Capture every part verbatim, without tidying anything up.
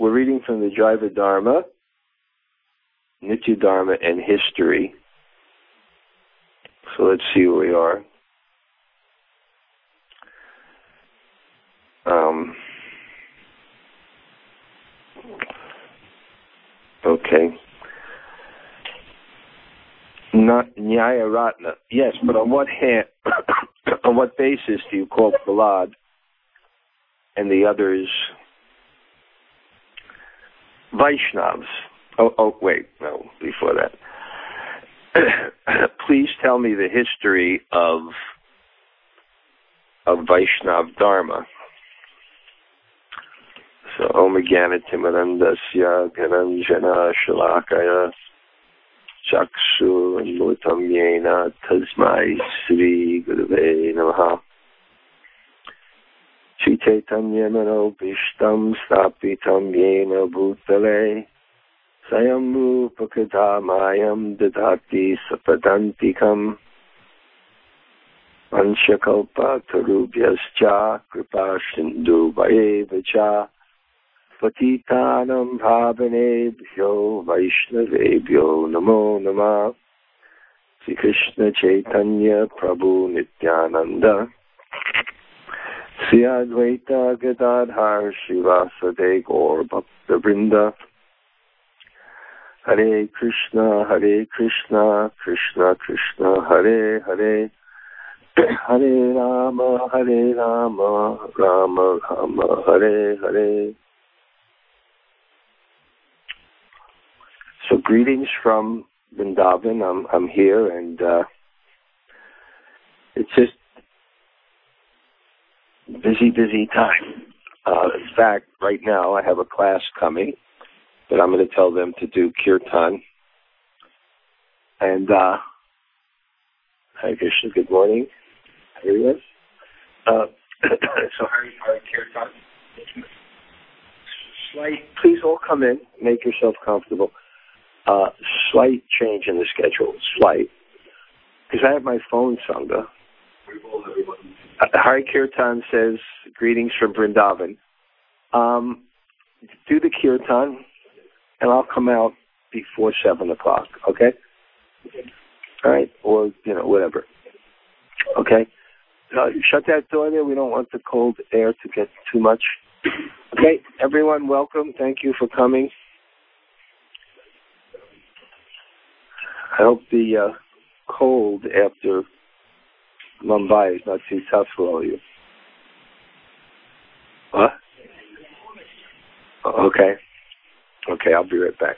we're reading from the Jaiva Dharma, Nitya Dharma, and History. So let's see where we are. Um, okay. Not Nyaya Ratna. Yes, but on what hand, on what basis do you call Prahlad and the others Vaishnavas? Oh, oh, wait, no, before that. Please tell me the history of of Vaishnav Dharma. So, Om Jnana Timirandasya Gyananjana Shalakaya Chakshu Anmutam Yena Tasmai Sri Gurave Namaha Sri Chaitanya Mano Bishtam Stapitam Yena Bhutale Sayam Rupakadamayam Dadati Sapadantikam Anshakalpa Tarubhyascha Kripa Sindhu Vayevacha Patitanam Bhavanebhyo Vaishnavebhyo Namo Namah Sri Krishna Chaitanya Prabhu Nityananda Sri Advaita Gadadhar Srivasade Gaur Bhakta Vrinda Hare Krishna, Hare Krishna, Krishna Krishna, Hare Hare, Hare Rama, Hare Rama, Rama Rama, Hare Hare. So greetings from Vrindavan. I'm I'm here, and uh, it's just busy, busy time. Uh, in fact, right now I have a class coming. But I'm going to tell them to do kirtan. And, uh, Hare Krishna, good morning, everyone. Uh, so, Hare, Hare Kirtan. Slight, please all come in, make yourself comfortable. Uh, slight change in the schedule, slight. Because I have my phone, Sangha. Uh, Hare Kirtan says, greetings from Vrindavan. Um, do the kirtan. And I'll come out before seven o'clock, okay? All right? Or, you know, whatever. Okay? Uh, shut that door there. We don't want the cold air to get too much. Okay? Everyone, welcome. Thank you for coming. I hope the uh, cold after Mumbai is not too tough for all of you. What? Okay. Okay, I'll be right back.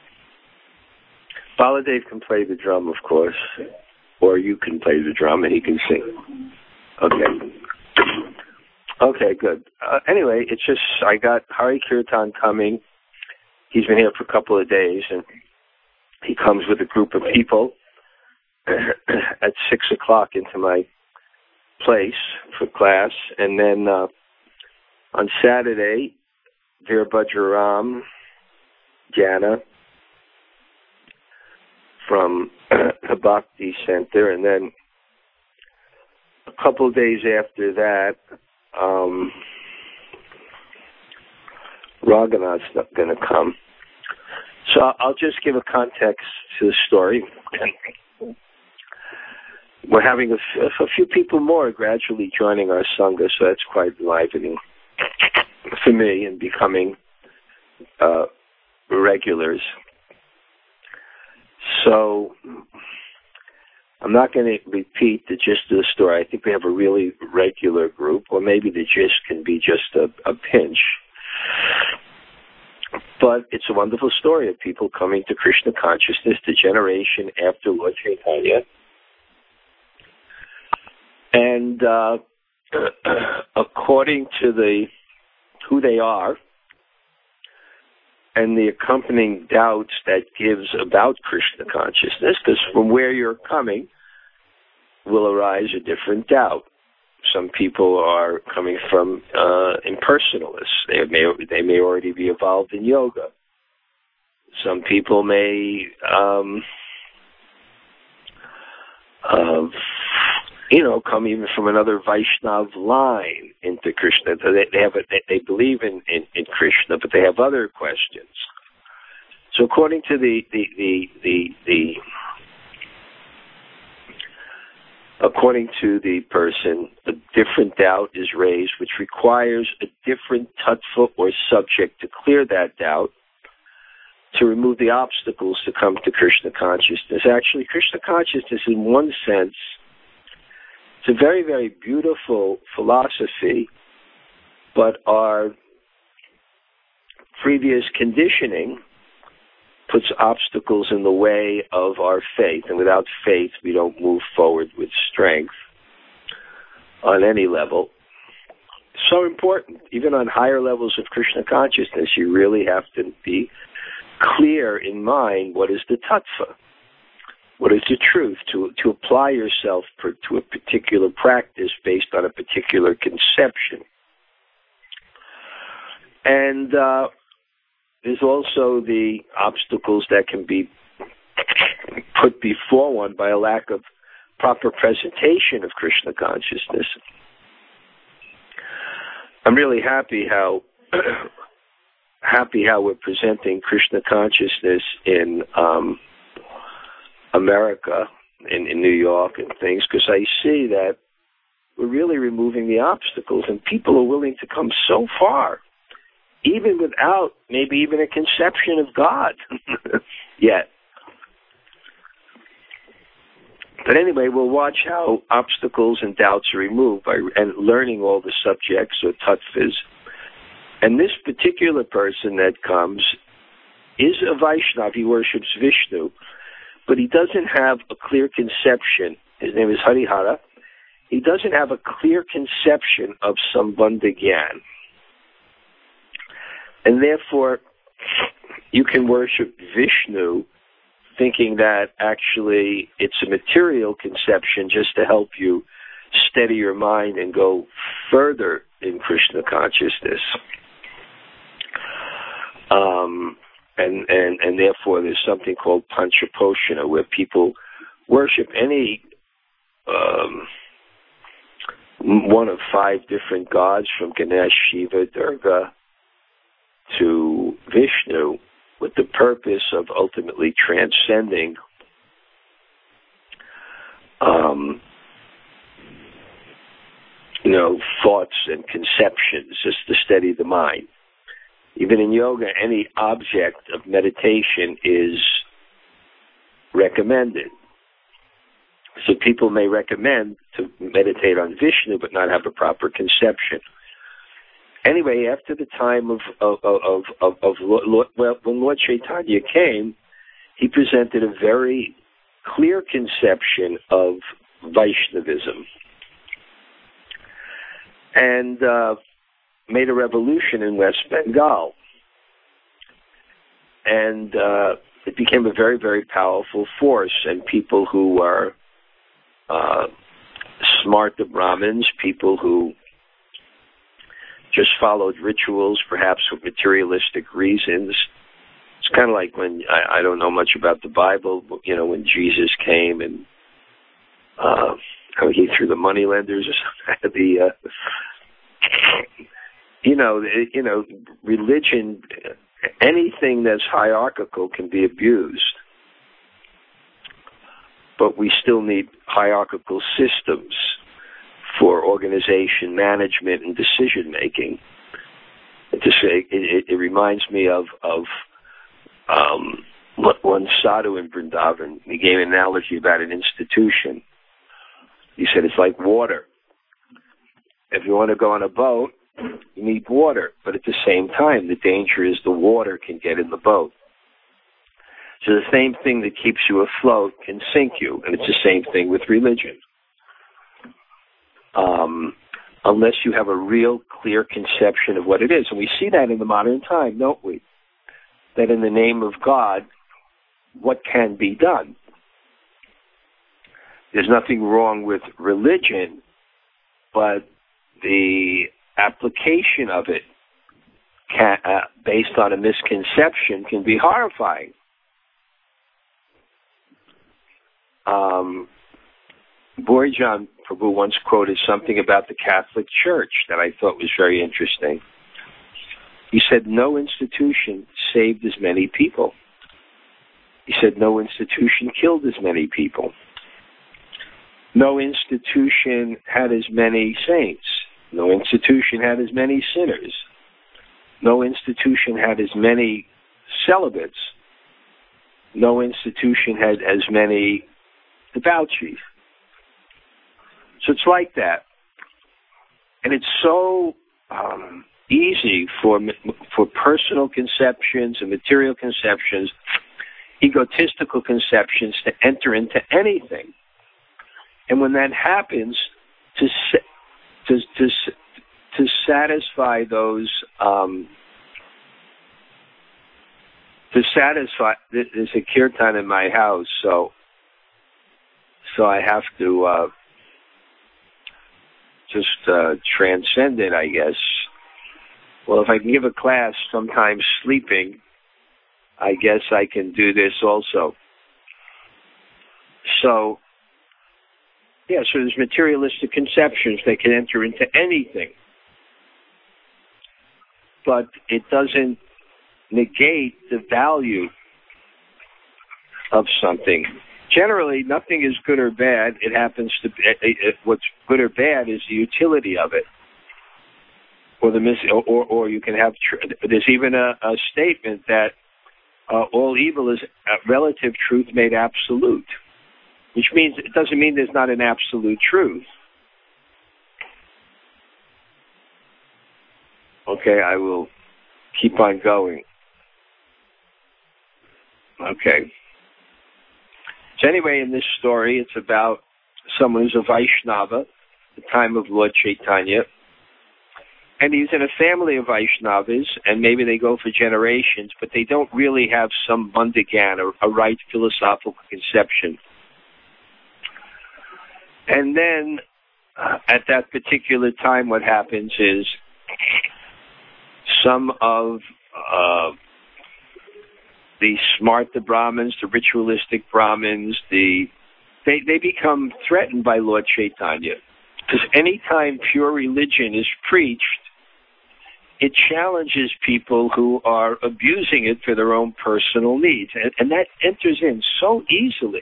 Baladev can play the drum, of course, or you can play the drum and he can sing. Okay. Okay, good. Uh, anyway, it's just, I got Hari Kirtan coming. He's been here for a couple of days, and he comes with a group of people at six o'clock into my place for class. And then uh, on Saturday, Veerbhadraram Jana from the Bhakti Center, and then a couple of days after that, um, Raghunath's not going to come. So I'll just give a context to the story. We're having a, f- a few people more gradually joining our Sangha, so that's quite enlivening for me and becoming uh, regulars. So I'm not going to repeat the gist of the story. I think we have a really regular group, or maybe the gist can be just a, a pinch. But it's a wonderful story of people coming to Krishna consciousness, the generation after Lord Chaitanya. And uh, according to the who they are, and the accompanying doubts that gives about Krishna consciousness, because from where you're coming will arise a different doubt. Some people are coming from uh, impersonalists. They may they may already be involved in yoga. Some people may um, uh, you know, come even from another Vaishnav line into Krishna. They, they have a, they, they believe in, in, in Krishna, but they have other questions. So according to the the the the, the according to the person, a different doubt is raised, which requires a different tattva or subject to clear that doubt, to remove the obstacles to come to Krishna consciousness. Actually, Krishna consciousness, in one sense, it's a very, very beautiful philosophy, but our previous conditioning puts obstacles in the way of our faith, and without faith, we don't move forward with strength on any level. So important, even on higher levels of Krishna consciousness, you really have to be clear in mind what is the tattva, what is the truth, to, to apply yourself per, to a particular practice based on a particular conception. And uh, there's also the obstacles that can be put before one by a lack of proper presentation of Krishna consciousness. I'm really happy how happy how we're presenting Krishna consciousness in um, America, in, in New York and things, because I see that we're really removing the obstacles, and people are willing to come so far, even without maybe even a conception of God yet. But anyway, we'll watch how obstacles and doubts are removed by and learning all the subjects or tattvas. And this particular person that comes is a Vaishnav. He worships Vishnu, but he doesn't have a clear conception. His name is Harihara. He doesn't have a clear conception of Sambandha Gyan. And therefore, you can worship Vishnu thinking that actually it's a material conception just to help you steady your mind and go further in Krishna consciousness. Um, and, and, and therefore there's something called Panchaposhana, where people worship any um, one of five different gods, from Ganesh, Shiva, Durga, to Vishnu, with the purpose of ultimately transcending um, you know, thoughts and conceptions, just to steady the mind. Even in yoga, any object of meditation is recommended. So people may recommend to meditate on Vishnu but not have a proper conception. Anyway, after the time of of of of, of Lord, well, when Lord Chaitanya came, he presented a very clear conception of Vaishnavism and uh, made a revolution in West Bengal, and uh, it became a very, very powerful force. And people who are uh, smart Brahmins, people who just followed rituals, perhaps for materialistic reasons. It's kind of like when, I, I don't know much about the Bible, but, you know, when Jesus came and uh, he threw the moneylenders or something. the, uh, you know, you know, religion, anything that's hierarchical can be abused. But we still need hierarchical systems for organization, management, and decision-making. It, just, it, it, it reminds me of, of um, one sadhu in Vrindavan. He gave an analogy about an institution. He said it's like water. If you want to go on a boat, you need water. But at the same time, the danger is the water can get in the boat. So the same thing that keeps you afloat can sink you. And it's the same thing with religion. Um, unless you have a real clear conception of what it is. And we see that in the modern time, don't we? That in the name of God, what can be done? There's nothing wrong with religion, but the application of it can, uh, based on a misconception can be horrifying. Um, Borijan Prabhu once quoted something about the Catholic Church that I thought was very interesting. He said, no institution saved as many people. He said, no institution killed as many people. No institution had as many saints. No institution had as many sinners. No institution had as many celibates. No institution had as many debauchees. So it's like that. And it's so um, easy for for personal conceptions and material conceptions, egotistical conceptions to enter into anything. And when that happens, to to to, to satisfy those, um, to satisfy, there's a kirtan in my house, so so I have to uh, just uh, transcend it, I guess. Well, if I can give a class sometimes sleeping, I guess I can do this also. So, yeah, so there's materialistic conceptions that can enter into anything. But it doesn't negate the value of something. Generally, nothing is good or bad. It happens to be, it, it, what's good or bad is the utility of it. Or the mis- or, or, or you can have, tr- there's even a, a statement that uh, all evil is relative truth made absolute. Which means, it doesn't mean there's not an absolute truth. Okay, I will keep on going. Okay. So anyway, in this story, it's about someone who's a Vaishnava, the time of Lord Chaitanya. And he's in a family of Vaishnavas, and maybe they go for generations, but they don't really have some bandhagyan, or a right philosophical conception. And then, uh, at that particular time, what happens is some of uh, the smart the Brahmins, the ritualistic Brahmins, the they, they become threatened by Lord Chaitanya. Because any time pure religion is preached, it challenges people who are abusing it for their own personal needs. And, and that enters in so easily.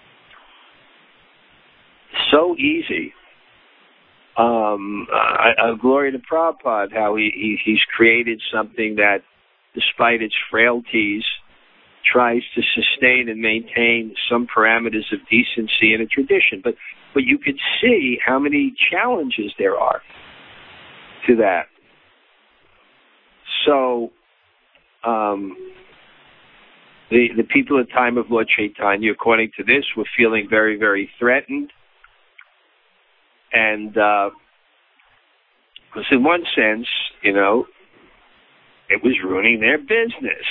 So easy. Um, I, I glory to Prabhupada, how he, he, he's created something that, despite its frailties, tries to sustain and maintain some parameters of decency and a tradition. But, but you could see how many challenges there are to that. So, um, the, the people at the time of Lord Chaitanya, according to this, were feeling very, very threatened. And, because uh, in one sense, you know, it was ruining their business.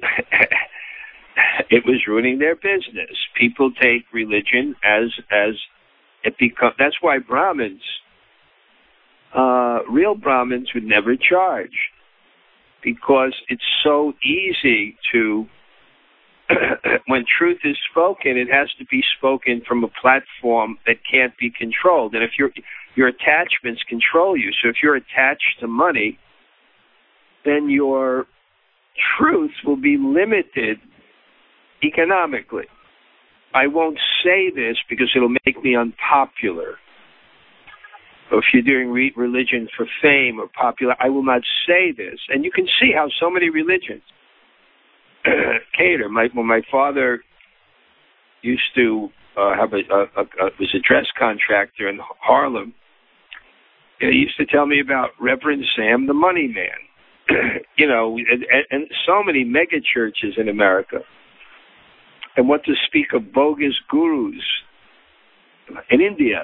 It was ruining their business. People take religion as, as it becomes, that's why Brahmins, uh, real Brahmins would never charge. Because it's so easy to, when truth is spoken, it has to be spoken from a platform that can't be controlled. And if your your attachments control you, so if you're attached to money, then your truth will be limited economically. I won't say this because it'll make me unpopular. Or if you're doing re- religion for fame or popular, I will not say this. And you can see how so many religions cater. My, when my father used to uh, have a, a, a, was a dress contractor in Harlem, he used to tell me about Reverend Sam the Money Man. You know, and, and so many mega churches in America. And what to speak of bogus gurus in India,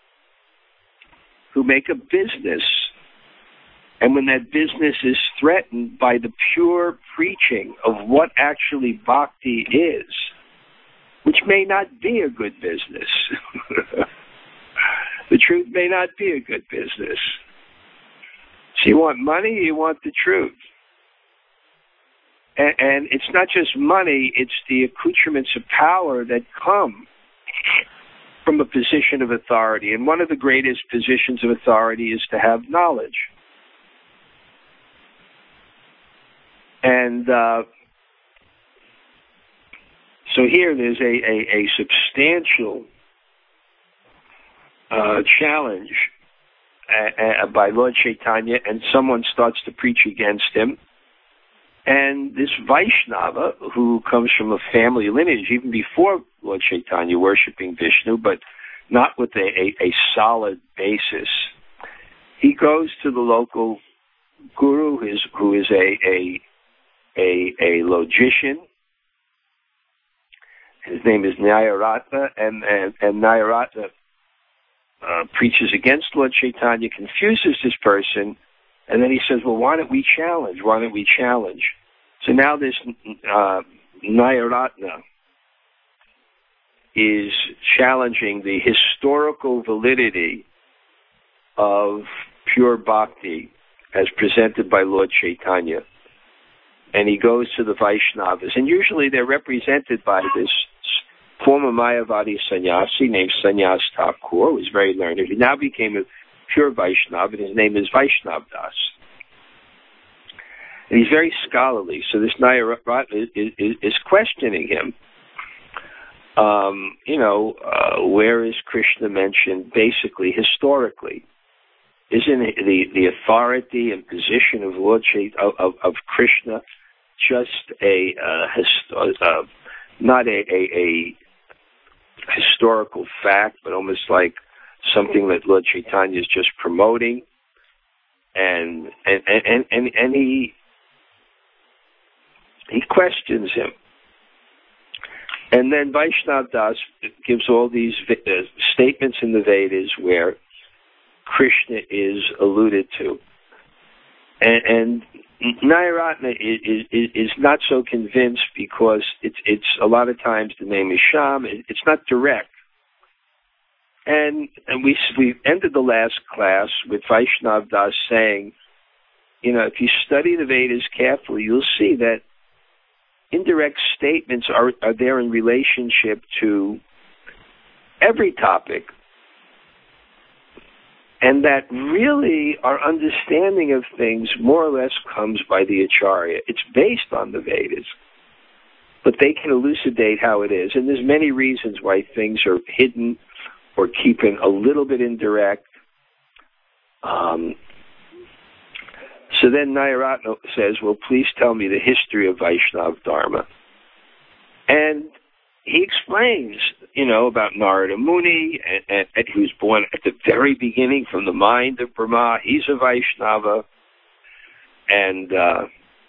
who make a business, and when that business is threatened by the pure preaching of what actually bhakti is, which may not be a good business. The truth may not be a good business. So you want money, you want the truth. And, and it's not just money, it's the accoutrements of power that come from a position of authority. And one of the greatest positions of authority is to have knowledge. And uh, so here there's a, a, a substantial uh, challenge uh, uh, by Lord Chaitanya, and someone starts to preach against him. And this Vaishnava, who comes from a family lineage, even before Lord Chaitanya, worshipping Vishnu, but not with a, a, a solid basis, he goes to the local guru, who is, who is a, a, a, a logician. His name is Nayaratna, and, and, and Nayaratna uh, preaches against Lord Chaitanya, confuses this person, and then he says, well, why don't we challenge? Why don't we challenge? So now this uh, Nayaratna is challenging the historical validity of pure bhakti as presented by Lord Chaitanya. And he goes to the Vaishnavas. And usually they're represented by this former Mayavadi sannyasi named Sannyas Thakur, who was very learned. He now became a pure Vaishnava, and his name is Vaishnav Das. And he's very scholarly. So this Nayaratna is, is, is questioning him. Um, you know, uh, where is Krishna mentioned basically historically? Isn't the, the authority and position of Lord Chait- of, of, of Krishna just a, uh, hist- uh, not a, a, a historical fact, but almost like something that Lord Chaitanya is just promoting? And and and and, and he he questions him. And then Vaishnav Das gives all these uh, statements in the Vedas where Krishna is alluded to. And, and Nayaratna is, is, is not so convinced because it's, it's a lot of times the name is Sham. It's not direct. And, and we, we ended the last class with Vaishnav Das saying, you know, if you study the Vedas carefully, you'll see that indirect statements are, are there in relationship to every topic, and that really our understanding of things more or less comes by the Acharya. It's based on the Vedas, but they can elucidate how it is. And there's many reasons why things are hidden or keeping a little bit indirect. Um, So then Nayaratna says, well, please tell me the history of Vaishnav Dharma. And he explains, you know, about Narada Muni, and, and, and he was born at the very beginning from the mind of Brahma. He's a Vaishnava. And uh,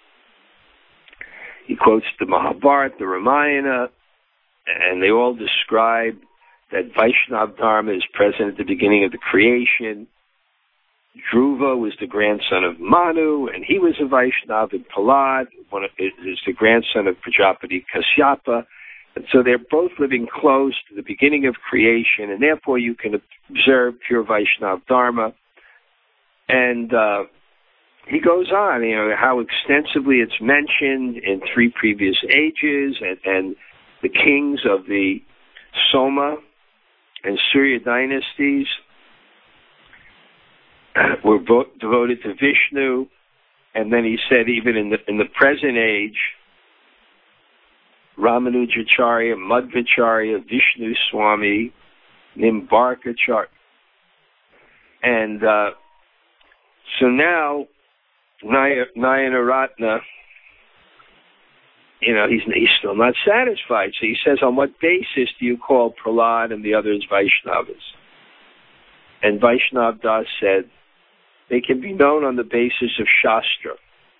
he quotes the Mahabharata, the Ramayana, and they all describe that Vaishnav Dharma is present at the beginning of the creation. Dhruva was the grandson of Manu, and he was a Vaishnava. And Prahlad one of, is the grandson of Prajapati Kasyapa. And so they're both living close to the beginning of creation, and therefore you can observe pure Vaishnava Dharma. And uh, he goes on, you know, how extensively it's mentioned in three previous ages, and, and the kings of the Soma and Surya dynasties were vo- devoted to Vishnu. And then he said even in the in the present age, Ramanujacharya, Madhvacharya, Vishnu Swami, Nimbarkacharya. And uh, so now Nay- Nayaratna, you know, he's, he's still not satisfied. So he says, on what basis do you call Prahlad and the others Vaishnavas? And Vaishnav Das said, they can be known on the basis of Shastra.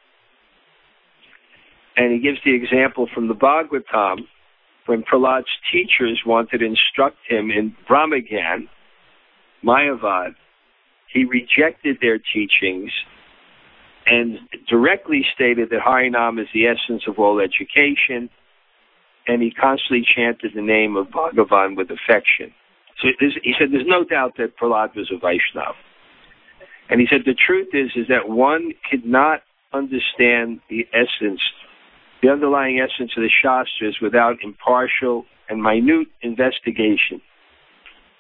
And he gives the example from the Bhagavatam, when Prahlad's teachers wanted to instruct him in Brahmagyan, Mayavad, he rejected their teachings and directly stated that Harinam is the essence of all education, and he constantly chanted the name of Bhagavan with affection. So he said there's no doubt that Prahlad was a Vaishnava. And he said the truth is, is that one could not understand the essence, the underlying essence of the Shastras without impartial and minute investigation.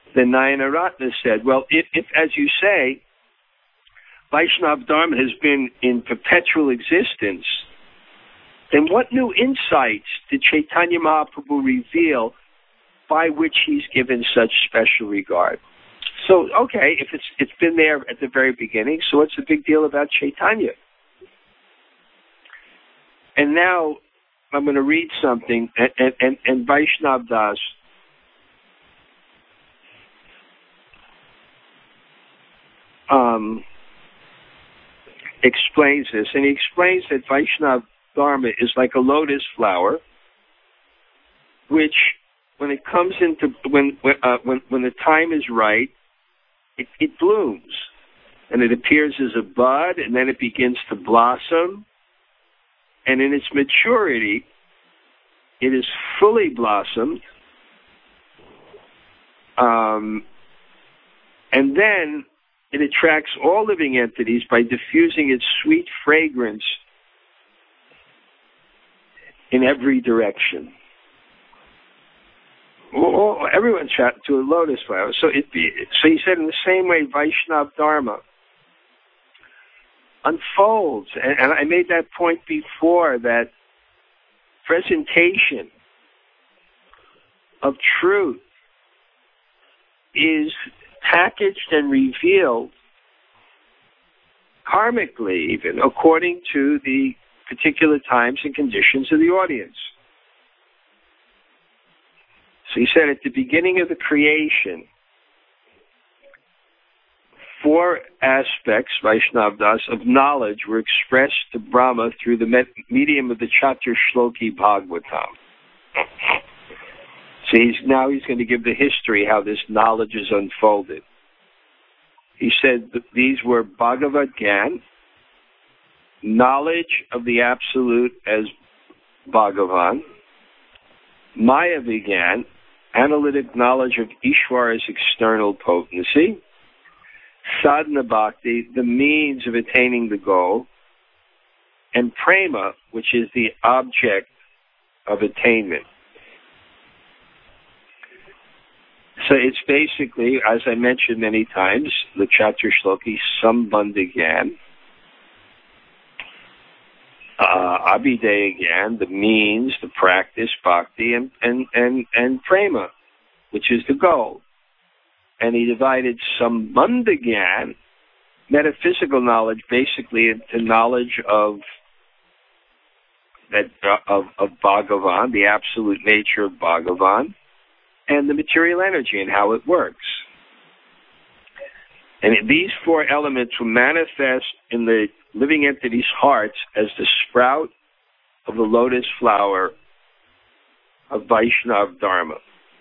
Then Nayanaratna said, well, if, if, as you say, Vaishnava Dharma has been in perpetual existence, then what new insights did Chaitanya Mahaprabhu reveal by which he's given such special regard? So, okay, if it's it's been there at the very beginning, so what's the big deal about Chaitanya? And now I'm going to read something, and, and, and Vaishnav Das um, explains this, and he explains that Vaishnava Dharma is like a lotus flower, which, when it comes into when when uh, when, when the time is right, it, it blooms, and it appears as a bud, and then it begins to blossom, and in its maturity, it is fully blossomed, um, and then it attracts all living entities by diffusing its sweet fragrance in every direction. Well, everyone's attracted to a lotus flower. So, it be, so he said, in the same way, Vaishnava Dharma unfolds. And, and I made that point before, that presentation of truth is packaged and revealed karmically, even according to the particular times and conditions of the audience. So he said, at the beginning of the creation, four aspects, Vaishnava Das, of knowledge were expressed to Brahma through the medium of the Chatur Shloki Bhagavatam. So he's, now he's going to give the history how this knowledge is unfolded. He said that these were Bhagavad Gyan, knowledge of the Absolute as Bhagavan; Maya Vigyan, analytic knowledge of Ishvara's external potency; Sadhana Bhakti, the means of attaining the goal; and Prema, which is the object of attainment. So it's basically, as I mentioned many times, the Chatur Shloki, Sambandha Gyan, uh, Abhideya Gyan, the means, the practice, Bhakti, and, and, and, and Prema, which is the goal. And he divided Sambandha Gyan, metaphysical knowledge, basically into knowledge of that uh, of, of Bhagavan, the absolute nature of Bhagavan, and the material energy and how it works. And these four elements will manifest in the living entity's hearts as the sprout of the lotus flower of Vaishnava Dharma.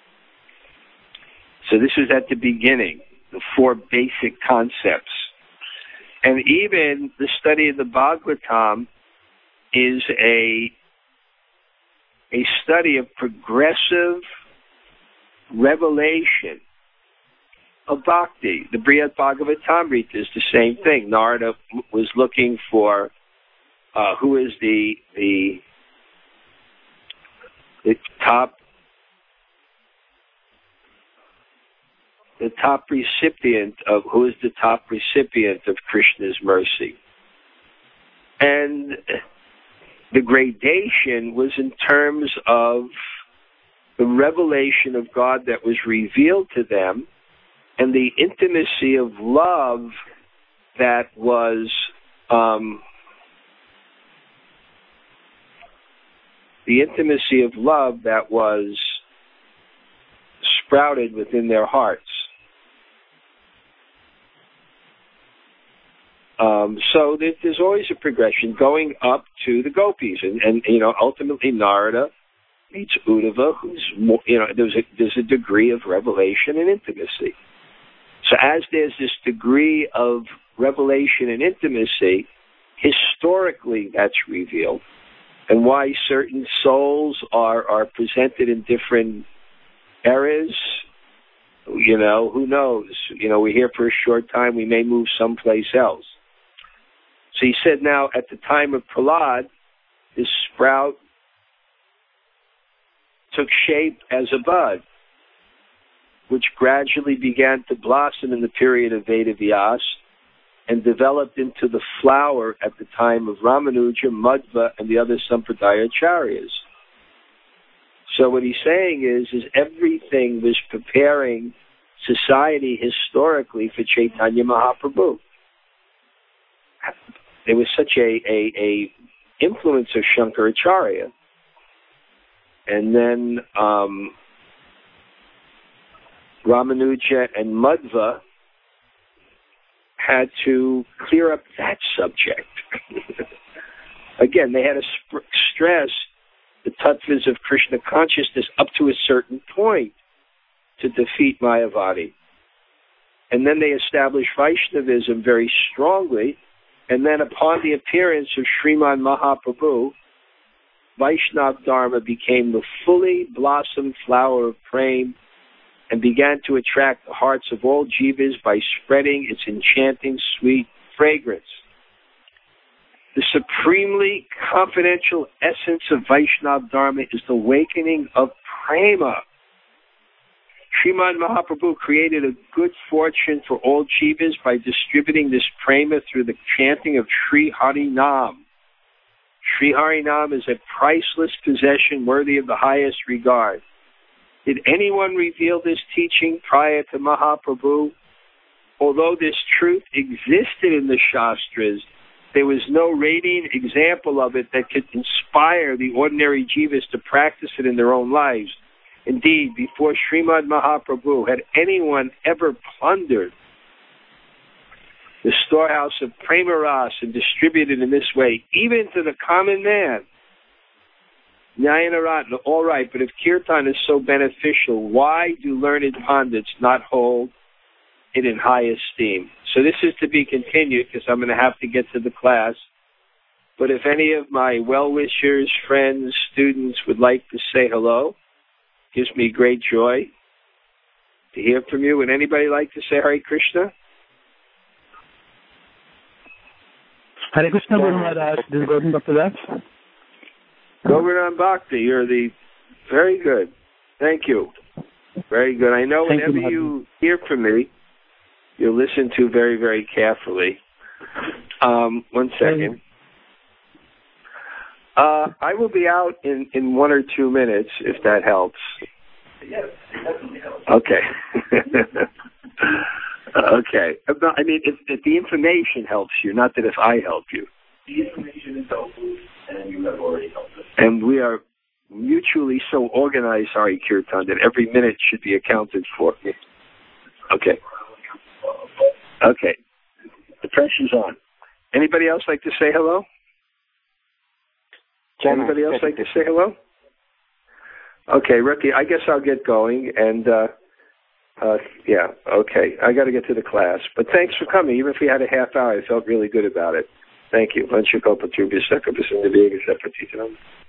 So this is at the beginning, the four basic concepts. And even the study of the Bhagavatam is a, a study of progressive revelation of Bhakti. The Brihad Bhagavatamrita is the same thing. Narada was looking for uh, who is the, the the top the top recipient of who is the top recipient of Krishna's mercy. And the gradation was in terms of the revelation of God that was revealed to them, and the intimacy of love that was um, the intimacy of love that was sprouted within their hearts. Um, so there's always a progression going up to the gopis, and, and you know, ultimately Narada meets Uddhava, who's more, you know, there's a there's a degree of revelation and intimacy. So as there's this degree of revelation and intimacy, historically that's revealed, and why certain souls are are presented in different eras. You know, who knows? You know, we're here for a short time. We may move someplace else. So he said, now at the time of Prahlad, this sprout took shape as a bud. which gradually began to blossom in the period of Veda Vyas and developed into the flower at the time of Ramanuja, Madhva, and the other Sampradaya Acharyas. So what he's saying is, is everything was preparing society historically for Chaitanya Mahaprabhu. There was such a, a, a influence of Shankaracharya. And then um, Ramanuja and Madhva had to clear up that subject. Again, they had to sp- stress the tattvas of Krishna consciousness up to a certain point to defeat Mayavadi. And then they established Vaishnavism very strongly. And then upon the appearance of Sriman Mahaprabhu, Vaishnava Dharma became the fully blossomed flower of Prem and began to attract the hearts of all jivas by spreading its enchanting sweet fragrance. The supremely confidential essence of Vaishnava Dharma is the awakening of prema. Sriman Mahaprabhu created a good fortune for all jivas by distributing this prema through the chanting of Sri Hari Nam. Sri Hari Nam is a priceless possession worthy of the highest regard. Did anyone reveal this teaching prior to Mahaprabhu? Although this truth existed in the Shastras, there was no radiant example of it that could inspire the ordinary jivas to practice it in their own lives. Indeed, before Srimad Mahaprabhu had anyone ever plundered the storehouse of Prema Ras and distributed in this way, even to the common man. Nyayanaratna, all right, but if kirtan is so beneficial, why do learned pandits not hold it in high esteem? So this is to be continued because I'm going to have to get to the class. But if any of my well-wishers, friends, students would like to say hello, it gives me great joy to hear from you. Would anybody like to say Hare Krishna? Hare Krishna, Guru Maharaj. This is Gordon Bhakti Das. Govardhan Bhakti, you're the very good. Thank you. Very good. I know Thank whenever you, you hear from me, you listen to very, very carefully. Um, one second. Uh, I will be out in, in one or two minutes, if that helps. Yes, it definitely helps. Okay. Okay. I mean, if, if the information helps you, not that if I help you. The information is helpful, and you have already helped us. And we are mutually so organized, Hare Kirtan, that every minute should be accounted for. Okay. Okay. The pressure's on. Anybody else like to say hello? Anybody else like to say hello? Okay, Ricky, I guess I'll get going. And, uh, uh, yeah, okay. I got to get to the class. But thanks for coming. Even if we had a half hour, I felt really good about it. Thank you.